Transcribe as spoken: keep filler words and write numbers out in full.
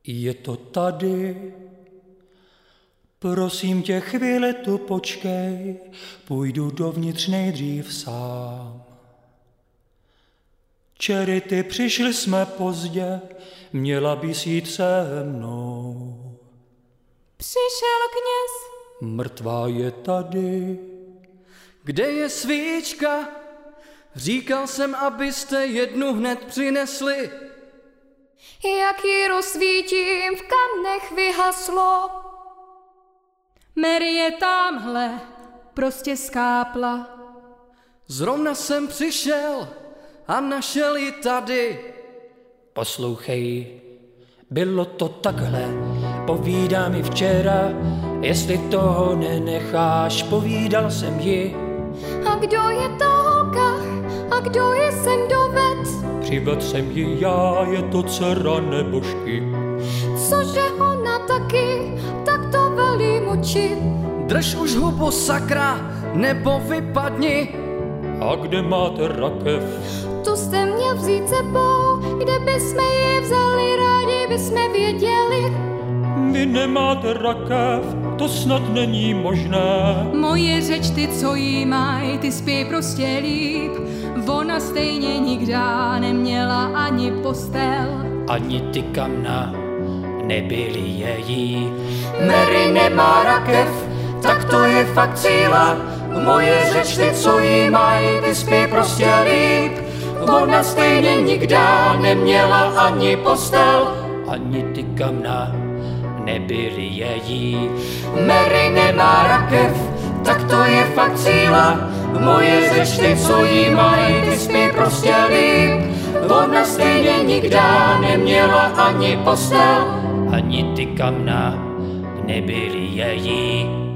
Je to tady, prosím tě, chvíli tu počkej, půjdu dovnitř nejdřív sám. Charity, přišli jsme pozdě, měla bys jít se mnou. Přišel kněz. Mrtvá je tady. Kde je svíčka? Říkal jsem, abyste jednu hned přinesli. Jak ji rozsvítím, v kamnech vyhaslo. Mary je támhle, prostě skápla. Zrovna jsem přišel a našel ji tady. Poslouchej, bylo to takhle, povídá mi včera, jestli toho nenecháš, povídal jsem ji. A kdo je ta holka? A kdo je sem doved? Přived jsem ji já, je to dcera nebožky. Cože ona taky, tak to velím oči. Drž už hubu, sakra, nebo vypadni. A kde máte rakev? Tu jste měl vzít sebou, kde bychom ji vzali, rádi bychom věděli. Vy nemáte rakev, to snad není možné. Moje řeč, ty co jí maj, ty spí prostě líp. Ona stejně nikdy neměla ani postel. Ani ty kamna nebyly její. Mary nemá rakev, tak to je fakt síla. Moje řeč, ty co jí maj, ty spí prostě líp. Ona stejně nikdy neměla ani postel. Ani ty kamna nebyly její. Mary nemá rakev, tak to je fakt síla. Moje řeč, ty co jí maj, ty spí prostě líp. Ona stejně nikdy neměla ani postel. Ani ty kamna nebyly její.